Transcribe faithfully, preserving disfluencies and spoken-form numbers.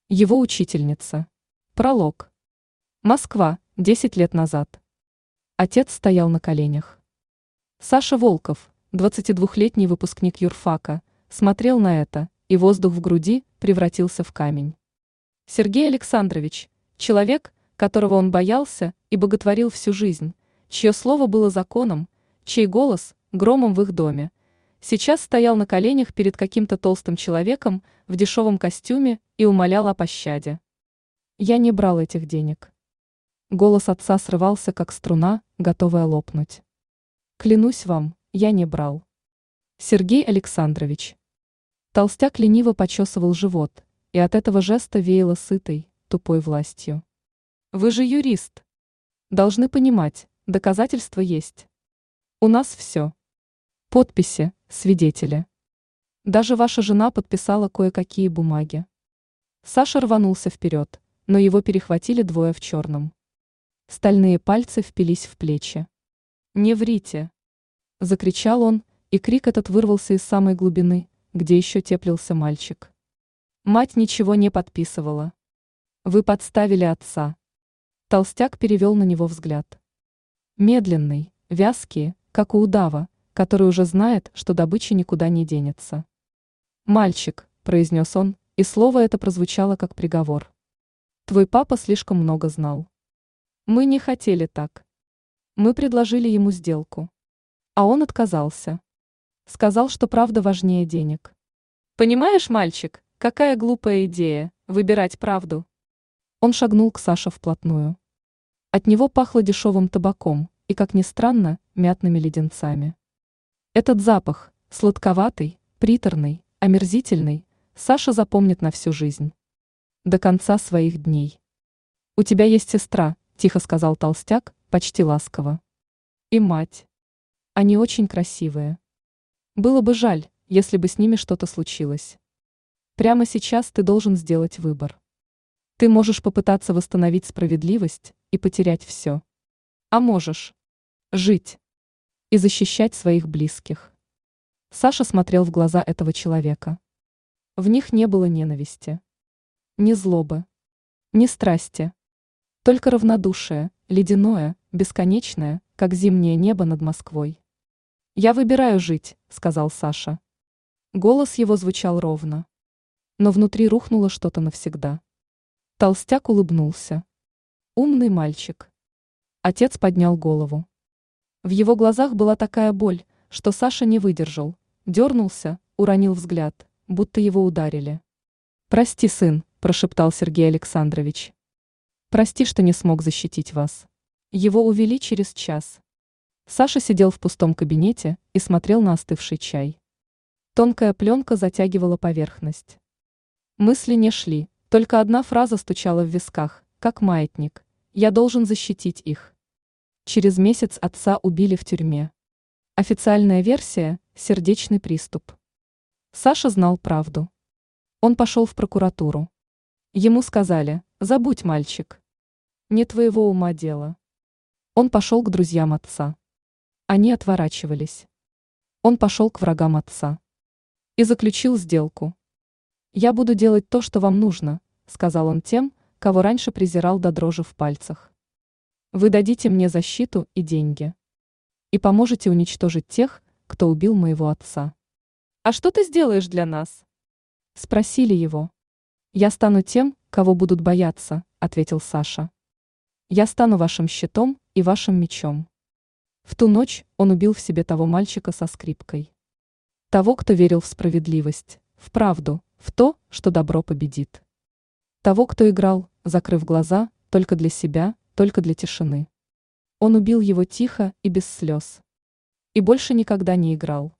Его учительница. Пролог. Москва, десять лет назад. Отец стоял на коленях. Саша Волков, двадцатидвухлетний выпускник юрфака, смотрел на это, и воздух в груди превратился в камень. Сергей Александрович, человек, которого он боялся и боготворил всю жизнь, чье слово было законом, чей голос – громом в их доме, сейчас стоял на коленях перед каким-то толстым человеком в дешевом костюме и умолял о пощаде. Я не брал этих денег. Голос отца срывался, как струна, готовая лопнуть. Клянусь вам, я не брал. Сергей Александрович. Толстяк лениво почесывал живот, и от этого жеста веяло сытой, тупой властью. Вы же юрист. Должны понимать, доказательства есть. У нас все. Подписи, свидетели. Даже ваша жена подписала кое-какие бумаги. Саша рванулся вперед, но его перехватили двое в черном. Стальные пальцы впились в плечи. «Не врите!» – закричал он, и крик этот вырвался из самой глубины, где еще теплился мальчик. Мать ничего не подписывала. Вы подставили отца. Толстяк перевел на него взгляд. Медленный, вязкий, как у удава, который уже знает, что добыча никуда не денется. «Мальчик», – произнес он, и слово это прозвучало как приговор. «Твой папа слишком много знал. Мы не хотели так. Мы предложили ему сделку. А он отказался. Сказал, что правда важнее денег. Понимаешь, мальчик, какая глупая идея – выбирать правду». Он шагнул к Саше вплотную. От него пахло дешевым табаком и, как ни странно, мятными леденцами. Этот запах, сладковатый, приторный, омерзительный, Саша запомнит на всю жизнь. До конца своих дней. «У тебя есть сестра», – тихо сказал толстяк, почти ласково. «И мать. Они очень красивые. Было бы жаль, если бы с ними что-то случилось. Прямо сейчас ты должен сделать выбор. Ты можешь попытаться восстановить справедливость и потерять все. А можешь жить и защищать своих близких». Саша смотрел в глаза этого человека. В них не было ненависти, ни злобы, ни страсти. Только равнодушие, ледяное, бесконечное, как зимнее небо над Москвой. «Я выбираю жить», — сказал Саша. Голос его звучал ровно. Но внутри рухнуло что-то навсегда. Толстяк улыбнулся. «Умный мальчик». Отец поднял голову. В его глазах была такая боль, что Саша не выдержал, дернулся, уронил взгляд, будто его ударили. «Прости, сын», – прошептал Сергей Александрович. «Прости, что не смог защитить вас». Его увели через час. Саша сидел в пустом кабинете и смотрел на остывший чай. Тонкая пленка затягивала поверхность. Мысли не шли, только одна фраза стучала в висках, как маятник. «Я должен защитить их». Через месяц отца убили в тюрьме. Официальная версия – сердечный приступ. Саша знал правду. Он пошел в прокуратуру. Ему сказали: «Забудь, мальчик. Не твоего ума дело». Он пошел к друзьям отца. Они отворачивались. Он пошел к врагам отца. И заключил сделку. «Я буду делать то, что вам нужно», – сказал он тем, кого раньше презирал до дрожи в пальцах. «Вы дадите мне защиту и деньги. И поможете уничтожить тех, кто убил моего отца». «А что ты сделаешь для нас?» – спросили его. «Я стану тем, кого будут бояться», – ответил Саша. «Я стану вашим щитом и вашим мечом». В ту ночь он убил в себе того мальчика со скрипкой. Того, кто верил в справедливость, в правду, в то, что добро победит. Того, кто играл, закрыв глаза, только для себя, только для тишины. Он убил его тихо и без слез. И больше никогда не играл.